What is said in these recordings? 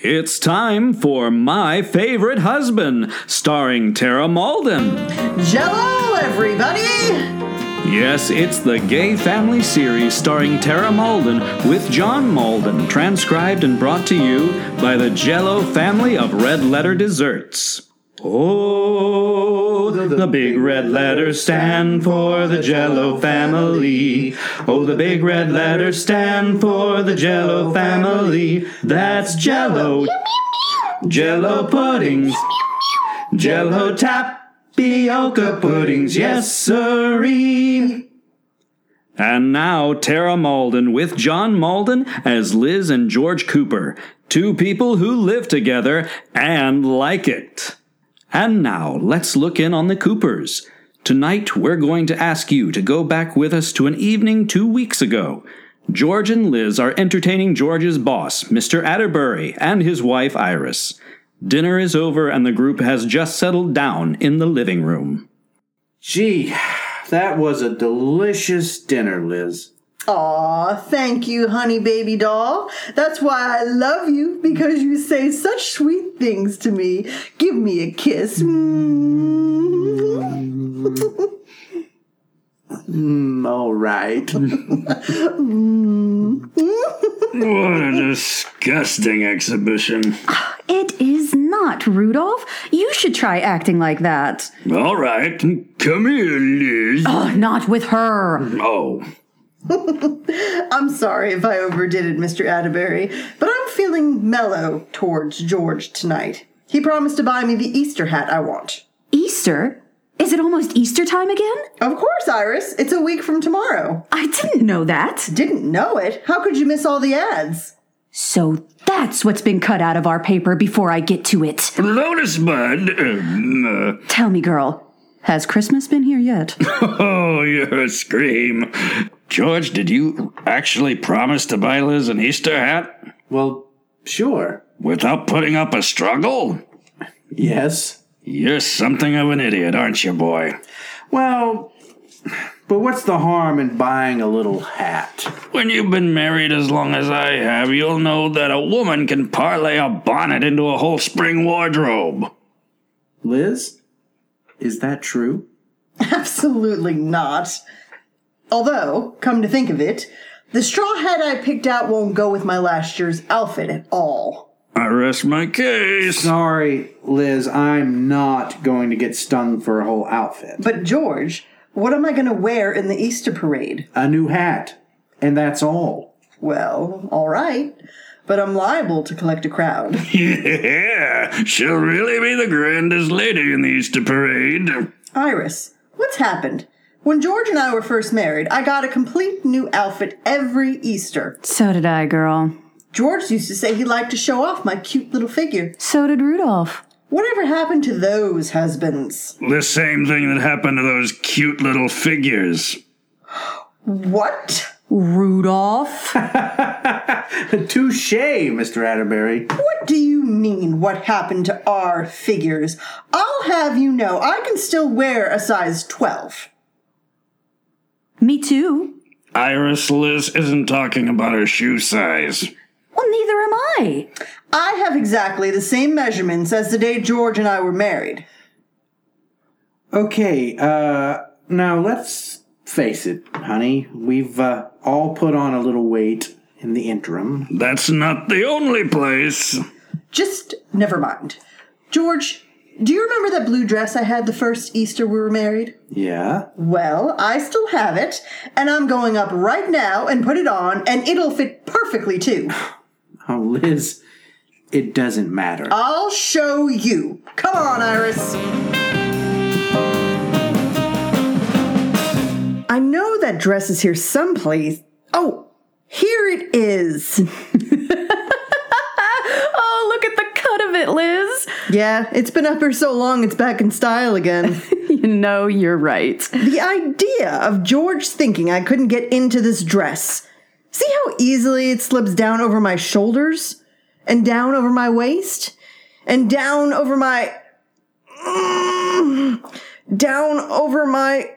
It's time for My Favorite Husband, starring Tara Malden. Jello, everybody! Yes, it's the Gay Family series starring Tara Malden with John Malden, transcribed and brought to you by the Jello family of red letter desserts. Oh, the big red letters stand for the Jello family. Oh, the big red letters stand for the Jello family. That's Jello. Jello puddings. Jello tapioca puddings. Yes, sirree. And now, Tara Malden with John Malden as Liz and George Cooper, two people who live together and like it. And now, let's look in on the Coopers. Tonight, we're going to ask you to go back with us to an evening 2 weeks ago. George and Liz are entertaining George's boss, Mr. Atterbury, and his wife, Iris. Dinner is over, and the group has just settled down in the living room. Gee, that was a delicious dinner, Liz. Aw, thank you, honey baby doll. That's why I love you, because you say such sweet things to me. Give me a kiss. All right. What a disgusting exhibition. It is not, Rudolph. You should try acting like that. All right, come here, Liz. Oh, not with her. Oh. I'm sorry if I overdid it, Mr. Atterbury, but I'm feeling mellow towards George tonight. He promised to buy me the Easter hat I want. Easter? Is it almost Easter time again? Of course, Iris. It's a week from tomorrow. I didn't know that. Didn't know it? How could you miss all the ads? So that's what's been cut out of our paper before I get to it. Lotus Bud. Tell me, girl, has Christmas been here yet? Oh, you're a scream. George, did you actually promise to buy Liz an Easter hat? Well, sure. Without putting up a struggle? Yes. You're something of an idiot, aren't you, boy? Well, but what's the harm in buying a little hat? When you've been married as long as I have, you'll know that a woman can parlay a bonnet into a whole spring wardrobe. Liz, is that true? Absolutely not. Although, come to think of it, the straw hat I picked out won't go with my last year's outfit at all. I rest my case. Sorry, Liz, I'm not going to get stung for a whole outfit. But George, what am I going to wear in the Easter parade? A new hat, and that's all. Well, all right, but I'm liable to collect a crowd. Yeah, she'll really be the grandest lady in the Easter parade. Iris, what's happened? When George and I were first married, I got a complete new outfit every Easter. So did I, girl. George used to say he liked to show off my cute little figure. So did Rudolph. Whatever happened to those husbands? The same thing that happened to those cute little figures. What? Rudolph? Touché, Mr. Atterbury. What do you mean, what happened to our figures? I'll have you know, I can still wear a size 12. Me too. Iris, Liz isn't talking about her shoe size. Well, neither am I. I have exactly the same measurements as the day George and I were married. Okay, now let's face it, honey. We've all put on a little weight in the interim. That's not the only place. Just never mind. George, do you remember that blue dress I had the first Easter we were married? Yeah? Well, I still have it, and I'm going up right now and put it on, and it'll fit perfectly, too. Oh, Liz, it doesn't matter. I'll show you. Come on, Iris. I know that dress is here someplace. Oh, here it is. Oh, look at the cut of it, Liz. Yeah, it's been up here so long it's back in style again. You know, you're right. The idea of George thinking I couldn't get into this dress. See how easily it slips down over my shoulders? And down over my waist? And down over my... down over my...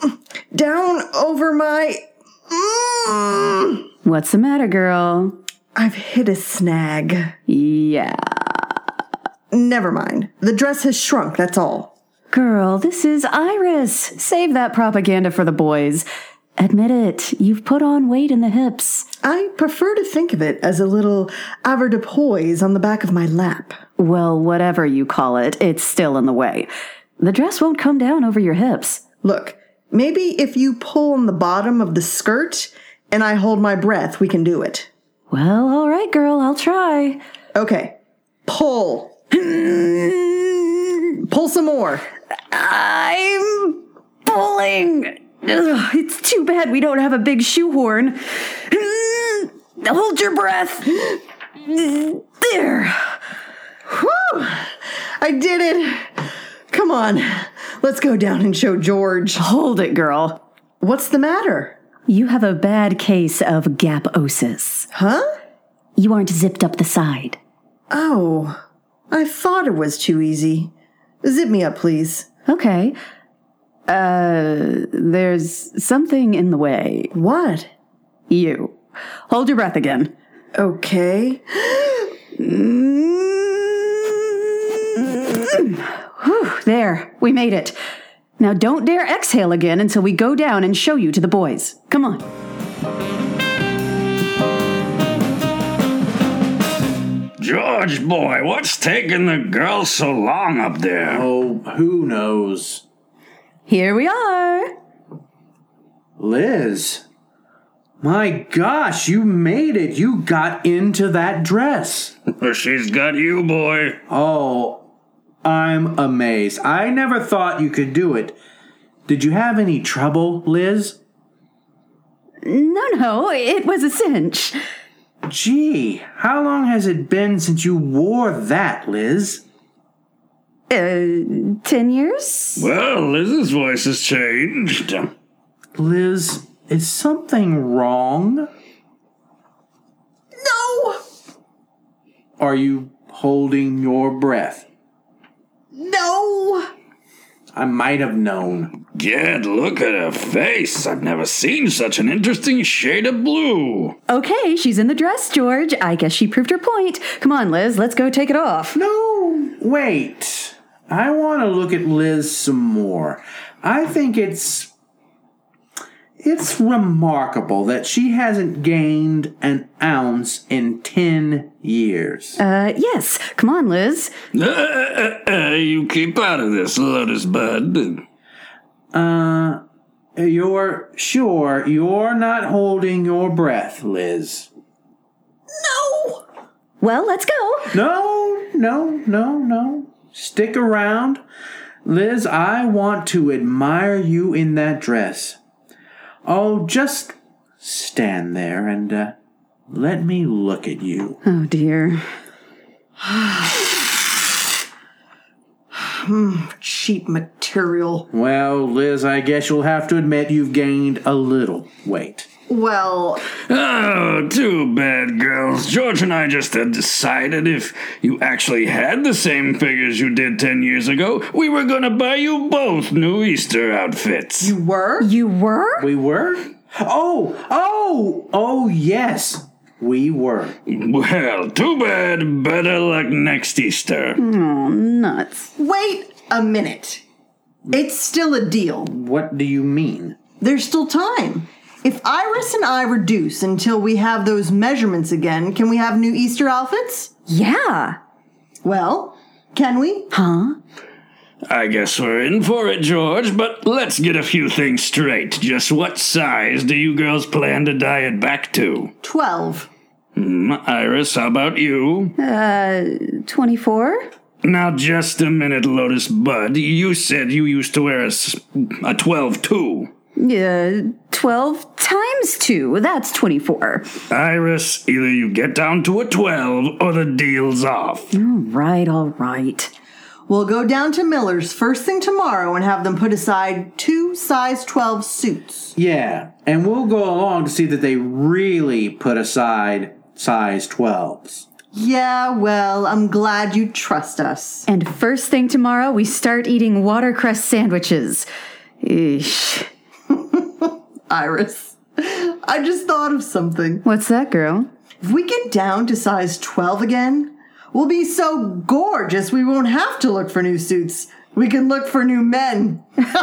down over my... What's the matter, girl? I've hit a snag. Yeah. Never mind. The dress has shrunk, that's all. Girl, this is Iris. Save that propaganda for the boys. Admit it, you've put on weight in the hips. I prefer to think of it as a little avoirdupois on the back of my lap. Well, whatever you call it, it's still in the way. The dress won't come down over your hips. Look, maybe if you pull on the bottom of the skirt and I hold my breath, we can do it. Well, all right, girl, I'll try. Okay, pull. Pull some more. I'm pulling. Ugh, it's too bad we don't have a big shoehorn. Hold your breath. There. Whew! I did it. Come on, let's go down and show George. Hold it, girl. What's the matter? You have a bad case of gaposis. Huh? You aren't zipped up the side. Oh, I thought it was too easy. Zip me up, please. Okay. There's something in the way. What? You. Hold your breath again. Okay. Whew, there. We made it. Now don't dare exhale again until we go down and show you to the boys. Come on. George, boy, what's taking the girls so long up there? Oh, who knows? Here we are. Liz. My gosh, you made it. You got into that dress. She's got you, boy. Oh, I'm amazed. I never thought you could do it. Did you have any trouble, Liz? No, it was a cinch. Gee, how long has it been since you wore that, Liz? 10 years? Well, Liz's voice has changed. Liz, is something wrong? No! Are you holding your breath? No! I might have known. Gad, look at her face. I've never seen such an interesting shade of blue. Okay, she's in the dress, George. I guess she proved her point. Come on, Liz, let's go take it off. No, wait. I want to look at Liz some more. I think it's remarkable that she hasn't gained an ounce in 10 years. Yes. Come on, Liz. You keep out of this, Lotus Bud. You're sure you're not holding your breath, Liz? No! Well, let's go. No. Stick around. Liz, I want to admire you in that dress. Oh, just stand there and let me look at you. Oh, dear. Cheap material. Well, Liz, I guess you'll have to admit you've gained a little weight. Well, Oh, too bad, girls. George and I just had decided if you actually had the same figures you did 10 years ago, we were gonna buy you both new Easter outfits. you were? You were? We were? Oh, yes, we were. Well, too bad. Better luck next Easter. Oh, nuts. Wait a minute. It's still a deal. What do you mean? There's still time. If Iris and I reduce until we have those measurements again, can we have new Easter outfits? Yeah. Well, can we? Huh? I guess we're in for it, George, but let's get a few things straight. Just what size do you girls plan to diet back to? 12. Iris, how about you? 24? Now, just a minute, Lotus Bud. You said you used to wear a 12 too. 12 times 2. That's 24. Iris, either you get down to a 12 or the deal's off. All right. We'll go down to Miller's first thing tomorrow and have them put aside 2 size 12 suits. Yeah, and we'll go along to see that they really put aside size 12s. Yeah, well, I'm glad you trust us. And first thing tomorrow, we start eating watercress sandwiches. Eesh. Iris, I just thought of something. What's that, girl? If we get down to size 12 again, we'll be so gorgeous we won't have to look for new suits. We can look for new men.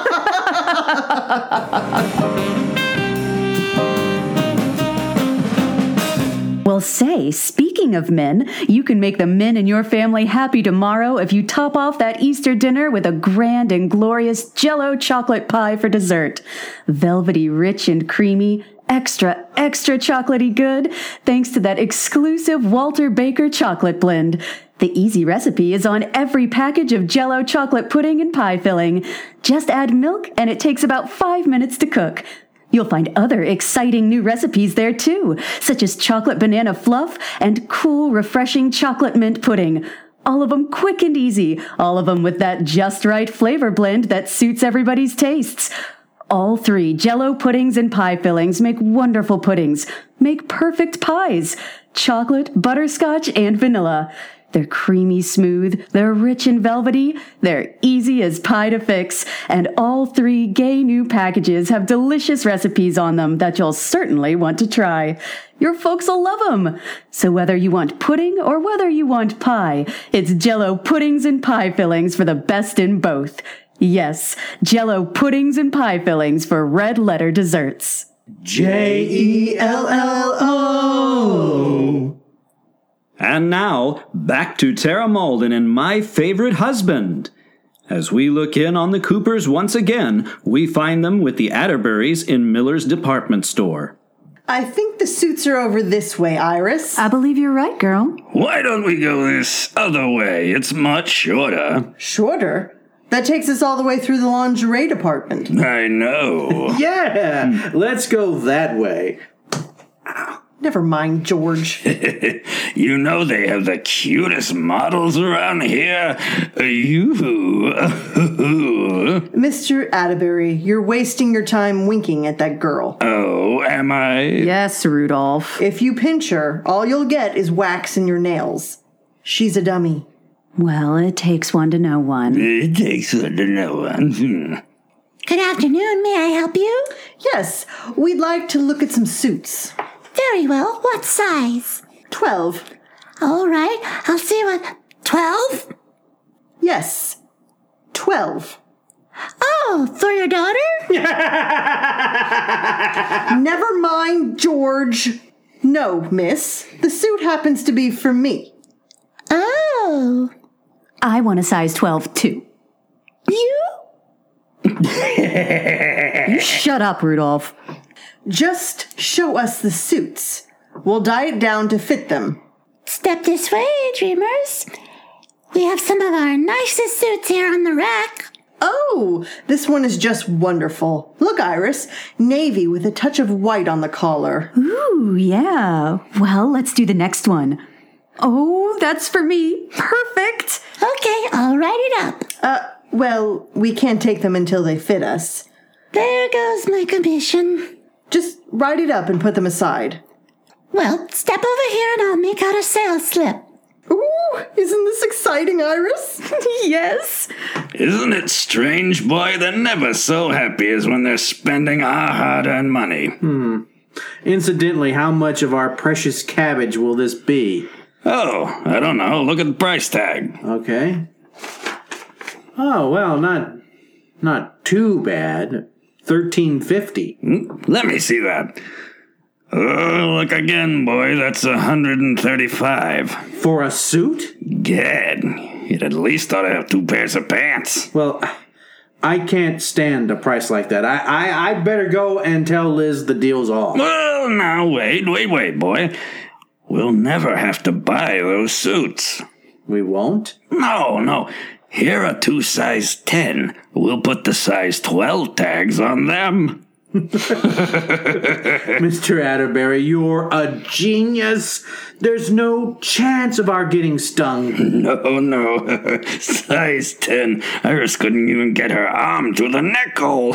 Well, say, speaking of men, you can make the men in your family happy tomorrow if you top off that Easter dinner with a grand and glorious Jell-O chocolate pie for dessert. Velvety, rich, and creamy, extra, extra chocolatey good, thanks to that exclusive Walter Baker chocolate blend. The easy recipe is on every package of Jell-O chocolate pudding and pie filling. Just add milk, and it takes about 5 minutes to cook. You'll find other exciting new recipes there too, such as chocolate banana fluff and cool, refreshing chocolate mint pudding. All of them quick and easy, all of them with that just right flavor blend that suits everybody's tastes. All 3 Jell-O puddings and pie fillings make wonderful puddings, make perfect pies, chocolate, butterscotch, and vanilla. They're creamy smooth, they're rich and velvety, they're easy as pie to fix, and all 3 gay new packages have delicious recipes on them that you'll certainly want to try. Your folks'll love them. So whether you want pudding or whether you want pie, it's Jell-O puddings and pie fillings for the best in both. Yes, Jell-O puddings and pie fillings for red letter desserts. Jello. And now, back to Tara Malden and My Favorite Husband. As we look in on the Coopers once again, we find them with the Atterburys in Miller's department store. I think the suits are over this way, Iris. I believe you're right, girl. Why don't we go this other way? It's much shorter. Shorter? That takes us all the way through the lingerie department. I know. Yeah, let's go that way. Never mind, George. You know they have the cutest models around here. You. Mr. Atterbury, you're wasting your time winking at that girl. Oh, am I? Yes, Rudolph. If you pinch her, all you'll get is wax in your nails. She's a dummy. Well, it takes one to know one. It takes one to know one. Good afternoon. May I help you? Yes, we'd like to look at some suits. Very well. What size? 12. All right. I'll see what... 12? Yes, 12. Oh, for your daughter? Never mind, George. No, miss. The suit happens to be for me. Oh. I want a size 12, too. You? You shut up, Rudolph. Just show us the suits. We'll dye it down to fit them. Step this way, dreamers. We have some of our nicest suits here on the rack. Oh, this one is just wonderful. Look, Iris, navy with a touch of white on the collar. Ooh, yeah. Well, let's do the next one. Oh, that's for me. Perfect. Okay, I'll write it up. Well, we can't take them until they fit us. There goes my commission. Just write it up and put them aside. Well, step over here and I'll make out a sales slip. Ooh, isn't this exciting, Iris? Yes. Isn't it strange, boy? They're never so happy as when they're spending our hard-earned money. Incidentally, how much of our precious cabbage will this be? Oh, I don't know. Look at the price tag. Okay. Oh, well, not too bad. $13.50. Let me see that. Oh, look again, boy. That's $135. For a suit? Gad, you'd at least ought to have 2 pairs of pants. Well, I can't stand a price like that. I better go and tell Liz the deal's off. Well, now, wait, boy. We'll never have to buy those suits. We won't? No. Here are 2 size 10. We'll put the size 12 tags on them. Mr. Atterbury, you're a genius. There's no chance of our getting stung. No. Size 10. Iris couldn't even get her arm to the neck hole.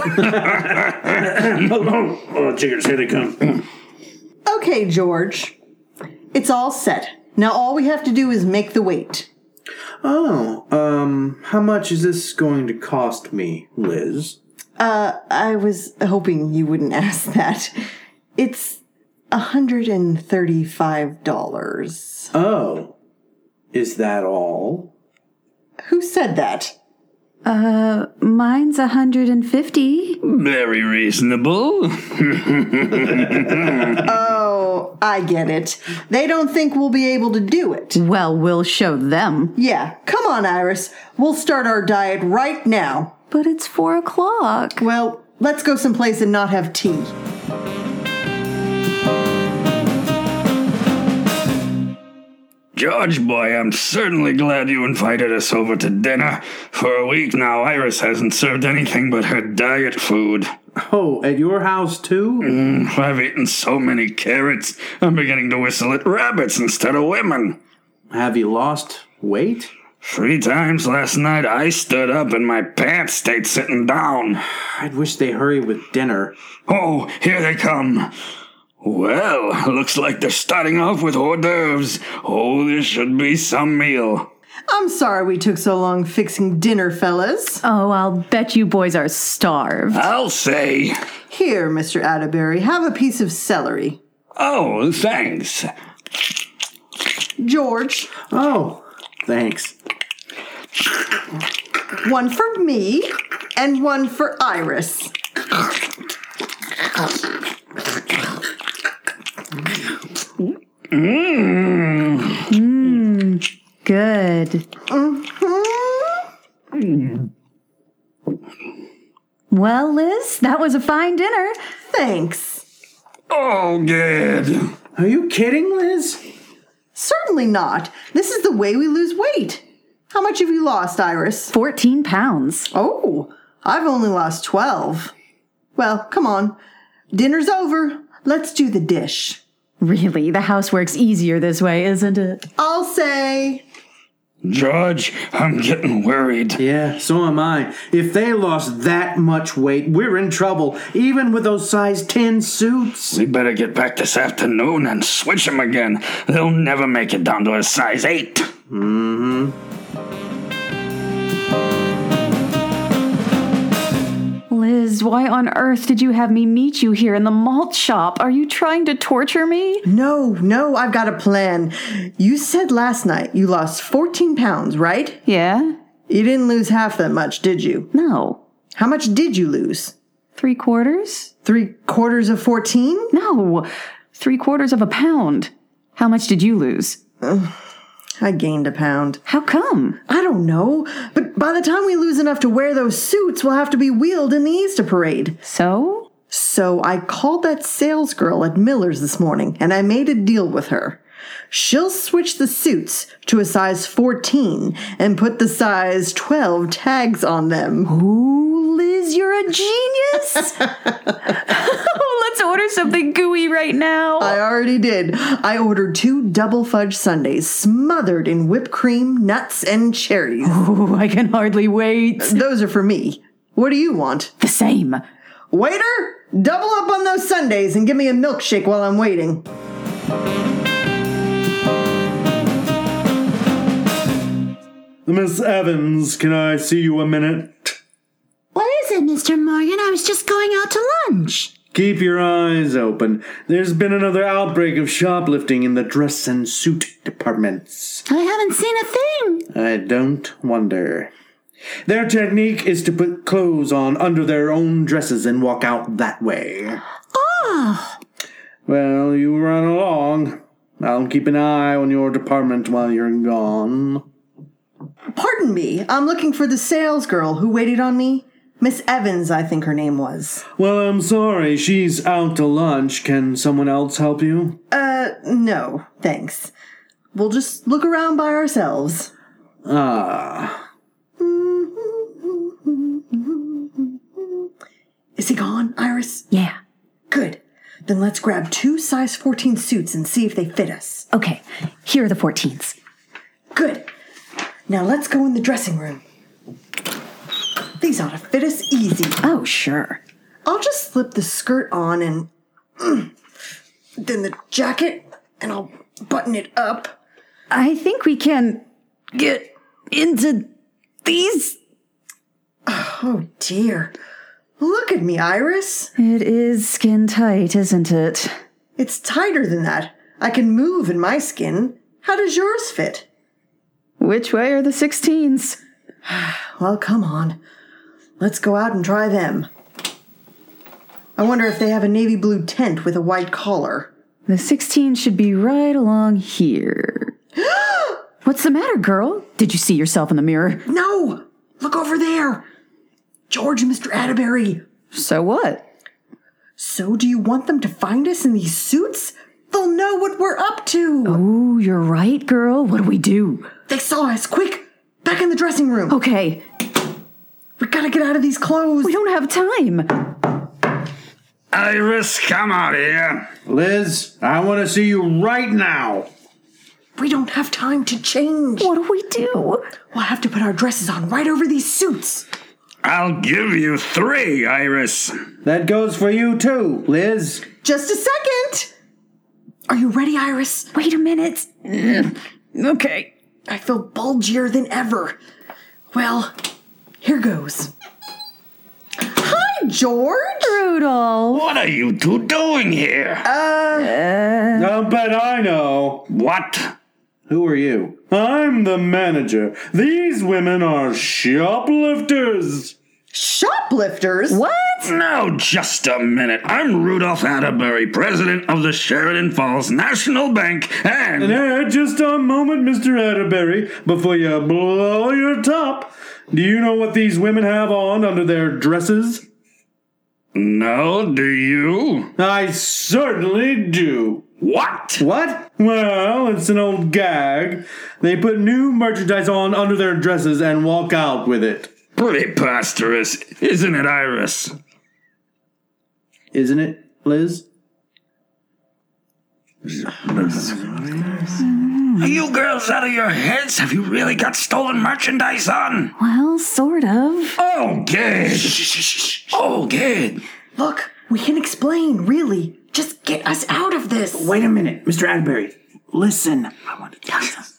Oh, chickens, here they come. Okay, George. It's all set. Now all we have to do is make the weight. Oh, how much is this going to cost me, Liz? I was hoping you wouldn't ask that. It's $135. Oh, is that all? Who said that? Mine's 150. Very reasonable. Oh, I get it. They don't think we'll be able to do it. Well, we'll show them. Yeah, come on, Iris. We'll start our diet right now. But it's 4 o'clock. Well, let's go someplace and not have tea. George boy, I'm certainly glad you invited us over to dinner. For a week now, Iris hasn't served anything but her diet food. Oh, at your house too? I've eaten so many carrots, I'm beginning to whistle at rabbits instead of women. Have you lost weight? 3 times last night I stood up and my pants stayed sitting down. I'd wish they hurry with dinner. Oh, here they come. Well, looks like they're starting off with hors d'oeuvres. Oh, this should be some meal. I'm sorry we took so long fixing dinner, fellas. Oh, I'll bet you boys are starved. I'll say. Here, Mr. Atterbury, have a piece of celery. Oh, thanks. George, Oh, thanks. one for me and one for Iris. Good. Well, Liz, that was a fine dinner. Thanks. Oh, good. Are you kidding, Liz? Certainly not. This is the way we lose weight. How much have you lost, Iris? 14 pounds. Oh, I've only lost 12. Well, come on. Dinner's over. Let's do the dish. Really, the house works easier this way, isn't it? I'll say. George, I'm getting worried. Yeah, so am I. If they lost that much weight, we're in trouble, even with those size 10 suits. We better get back this afternoon and switch them again. They'll never make it down to a size 8. Liz, why on earth did you have me meet you here in the malt shop? Are you trying to torture me? No, I've got a plan. You said last night you lost 14 pounds, right? Yeah? You didn't lose half that much, did you? No. How much did you lose? 3/4? 3/4 of 14? No. 3/4 of a pound. How much did you lose? I gained a pound. How come? I don't know, but by the time we lose enough to wear those suits, we'll have to be wheeled in the Easter parade. So? So I called that sales girl at Miller's this morning, and I made a deal with her. She'll switch the suits to a size 14 and put the size 12 tags on them. Ooh, Liz, you're a genius. Let's order something gooey right now. I already did. I ordered 2 double fudge sundaes smothered in whipped cream, nuts, and cherries. Ooh, I can hardly wait. Those are for me. What do you want? The same. Waiter, double up on those sundaes and give me a milkshake while I'm waiting. Miss Evans, can I see you a minute? What is it, Mr. Morgan? I was just going out to lunch. Keep your eyes open. There's been another outbreak of shoplifting in the dress and suit departments. I haven't seen a thing. I don't wonder. Their technique is to put clothes on under their own dresses and walk out that way. Oh, Well, you run along. I'll keep an eye on your department while you're gone. Pardon me, I'm looking for the sales girl who waited on me. Miss Evans, I think her name was. Well, I'm sorry. She's out to lunch. Can someone else help you? No, thanks. We'll just look around by ourselves. Ah. Is he gone, Iris? Yeah. Good. Then let's grab 2 size 14 suits and see if they fit us. Okay, here are the 14s. Good. Now let's go in the dressing room. These ought to fit us easy. Oh, sure. I'll just slip the skirt on and then the jacket, and I'll button it up. I think we can get into these. Oh, dear. Look at me, Iris. It is skin tight, isn't it? It's tighter than that. I can move in my skin. How does yours fit? Which way are the 16s? Well, come on. Let's go out and try them. I wonder if they have a navy blue tent with a white collar. The 16 should be right along here. What's the matter, girl? Did you see yourself in the mirror? No! Look over there! George and Mr. Atterbury. So what? So do you want them to find us in these suits? They'll know what we're up to. Oh, you're right, girl. What do we do? They saw us. Quick! Back in the dressing room. Okay. We gotta get out of these clothes. We don't have time. Iris, come out here. Liz, I want to see you right now. We don't have time to change. What do we do? We'll have to put our dresses on right over these suits. I'll give you 3, Iris. That goes for you too, Liz. Just a second. Are you ready, Iris? Wait a minute. Okay. I feel bulgier than ever. Well, here goes. Hi, George. Rudolph. What are you two doing here? I'll bet I know. What? Who are you? I'm the manager. These women are shoplifters. Shoplifters? What? No, just a minute. I'm Rudolph Atterbury, president of the Sheridan Falls National Bank, and... Just a moment, Mr. Atterbury, before you blow your top. Do you know what these women have on under their dresses? No, do you? I certainly do. What? What? Well, it's an old gag. They put new merchandise on under their dresses and walk out with it. Preposterous, isn't it, Iris? Isn't it, Liz? Are you girls out of your heads? Have you really got stolen merchandise on? Well, sort of. Oh, good. Oh, good. Look, we can explain, really. Just get us out of this. Wait a minute, Mr. Atterbury. Listen. I want to tell you something.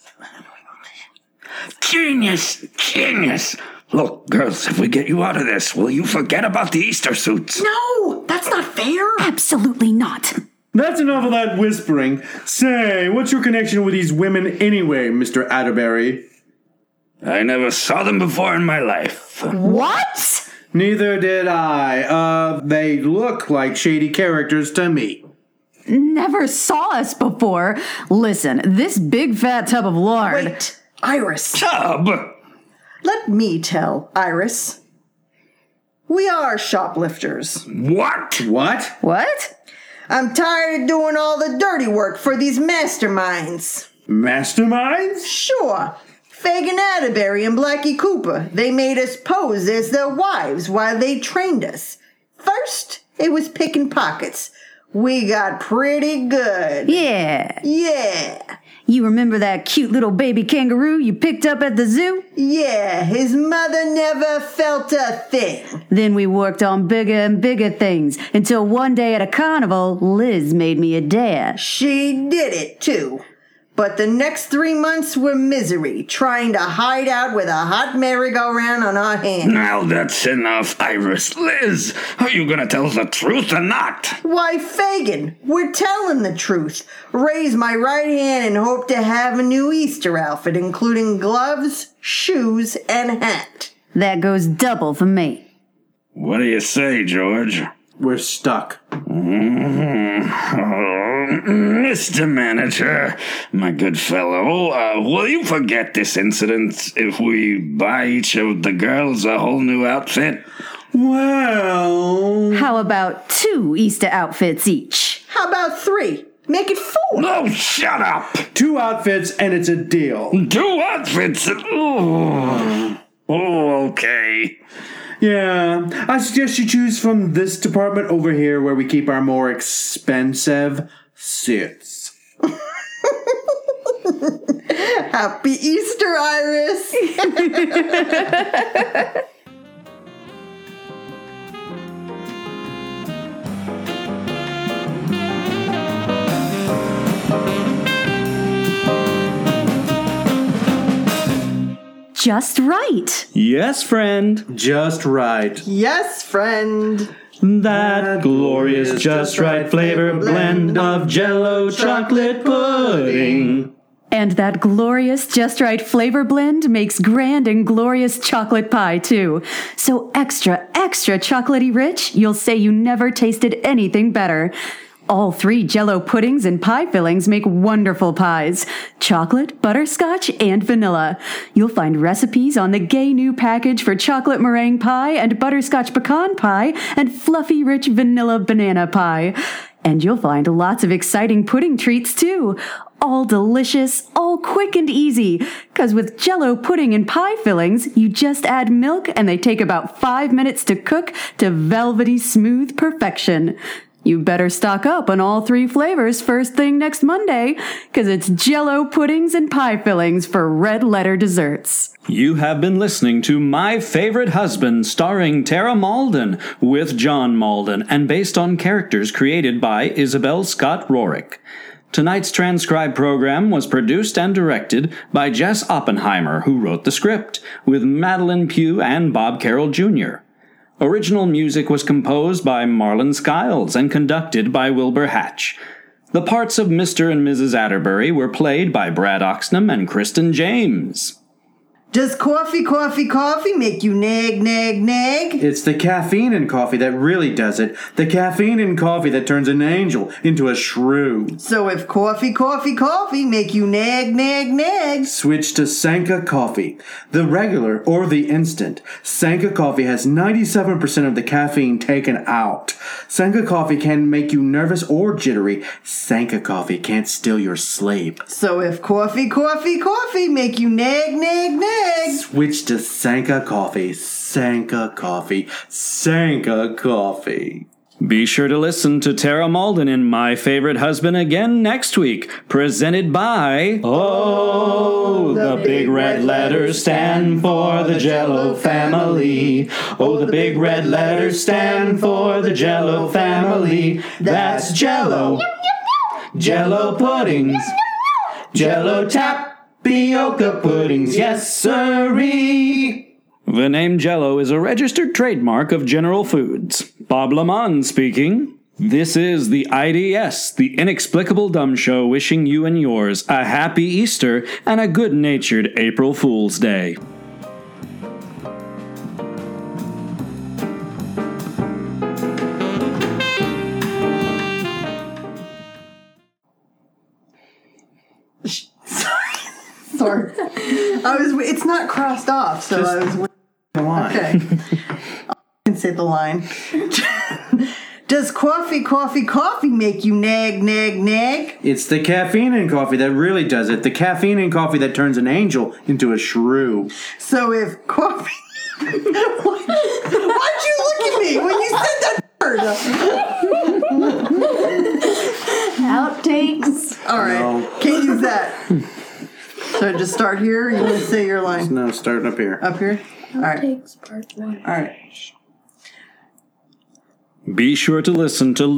Genius. Look, girls, if we get you out of this, will you forget about the Easter suits? No, that's not fair. Absolutely not. That's enough of that whispering. Say, what's your connection with these women anyway, Mr. Atterbury? I never saw them before in my life. What? Neither did I. They look like shady characters to me. Never saw us before. Listen, this big fat tub of lard. Wait, Iris. Tub? Let me tell, Iris. We are shoplifters. What? What? What? I'm tired of doing all the dirty work for these masterminds. Masterminds? Sure. Fagin Atterbury and Blackie Cooper, they made us pose as their wives while they trained us. First, it was picking pockets. We got pretty good. Yeah. Yeah. You remember that cute little baby kangaroo you picked up at the zoo? Yeah, his mother never felt a thing. Then we worked on bigger and bigger things until one day at a carnival, Liz made me a dash. She did it, too. But the next 3 months were misery, trying to hide out with a hot merry-go-round on our hands. Now that's enough, Iris. Liz, are you gonna tell us the truth or not? Why, Fagin, we're telling the truth. Raise my right hand and hope to have a new Easter outfit, including gloves, shoes, and hat. That goes double for me. What do you say, George? We're stuck. Mr. Manager, my good fellow, will you forget this incident if we buy each of the girls a whole new outfit? Well... How about 2 Easter outfits each? How about 3? Make it 4. No, shut up! 2 outfits and it's a deal. 2 outfits? Oh, okay. Yeah, I suggest you choose from this department over here where we keep our more expensive suits. Happy Easter, Iris! Just right. Yes, friend. Just right. Yes, friend. That glorious just right flavor blend of Jell-O chocolate pudding. And that glorious just right flavor blend makes grand and glorious chocolate pie, too. So extra, extra chocolatey rich, you'll say you never tasted anything better. All 3 Jell-O puddings and pie fillings make wonderful pies. Chocolate, butterscotch, and vanilla. You'll find recipes on the gay new package for chocolate meringue pie and butterscotch pecan pie and fluffy rich vanilla banana pie. And you'll find lots of exciting pudding treats, too. All delicious, all quick and easy. 'Cause with Jell-O pudding and pie fillings, you just add milk and they take about 5 minutes to cook to velvety smooth perfection. You better stock up on all 3 flavors first thing next Monday, 'cause it's Jell-O puddings and pie fillings for red letter desserts. You have been listening to My Favorite Husband, starring Tara Malden, with John Malden, and based on characters created by Isabel Scott Rorick. Tonight's transcribed program was produced and directed by Jess Oppenheimer, who wrote the script, with Madeline Pugh and Bob Carroll Jr. Original music was composed by Marlon Skiles and conducted by Wilbur Hatch. The parts of Mr. and Mrs. Atterbury were played by Brad Oxnam and Kristen James. Does coffee make you nag, nag, nag? It's the caffeine in coffee that really does it. The caffeine in coffee that turns an angel into a shrew. So if coffee make you nag, nag, nag. Switch to Sanka Coffee, the regular or the instant. Sanka Coffee has 97% of the caffeine taken out. Sanka Coffee can make you nervous or jittery. Sanka Coffee can't steal your sleep. So if coffee make you nag, nag, nag. Switch to Sanka Coffee. Sanka Coffee. Sanka Coffee. Be sure to listen to Tara Malden in My Favorite Husband again next week, presented by... Oh, the big red letters stand for the Jell-O family. Oh, the big red letters stand for the Jell-O family. That's Jell-O. Jell-O puddings. Jell-O tapioca puddings, yes sirree. The name Jell-O is a registered trademark of General Foods. Bob Lamont speaking. This is the IDS, the Inexplicable Dumb Show, wishing you and yours a happy Easter and a good-natured April Fool's Day. Sorry. It's not crossed off, so I was... Okay. I can say the line. Does coffee make you nag, nag, nag? It's the caffeine in coffee that really does it. The caffeine in coffee that turns an angel into a shrew. So if coffee... Why'd you look at me when you said that word? Outtakes. All right. No. Can't use that. So just start here. You want to say your line? No, starting up here. Up here? All right. Outtakes part 1. All right. Be sure to listen to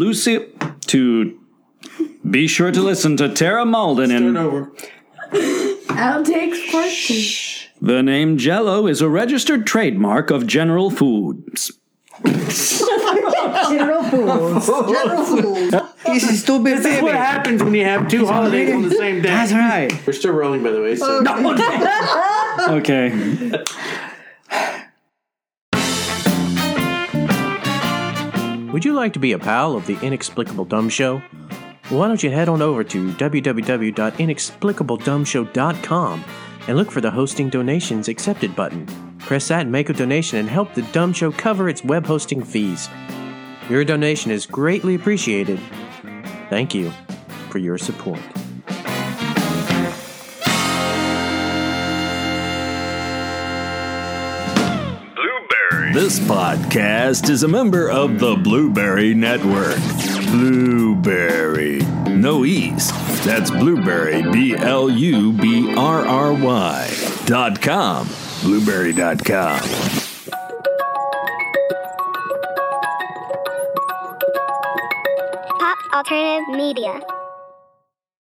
Tara Malden in... Start over. Outtakes part 2. The name Jell-O is a registered trademark of General Foods. General Foods. This is what happens when you have 2 holidays on the same day. That's right. We're still rolling, by the way. So. Okay. Would you like to be a pal of the Inexplicable Dumb Show? Well, why don't you head on over to www.inexplicabledumbshow.com and look for the Hosting Donations Accepted button. Press that and make a donation and help the Dumb Show cover its web hosting fees. Your donation is greatly appreciated. Thank you for your support. This podcast is a member of the Blueberry Network. Blueberry. No E's. That's Blueberry, BLUBRRY.com. Blueberry.com. Pop Alternative Media.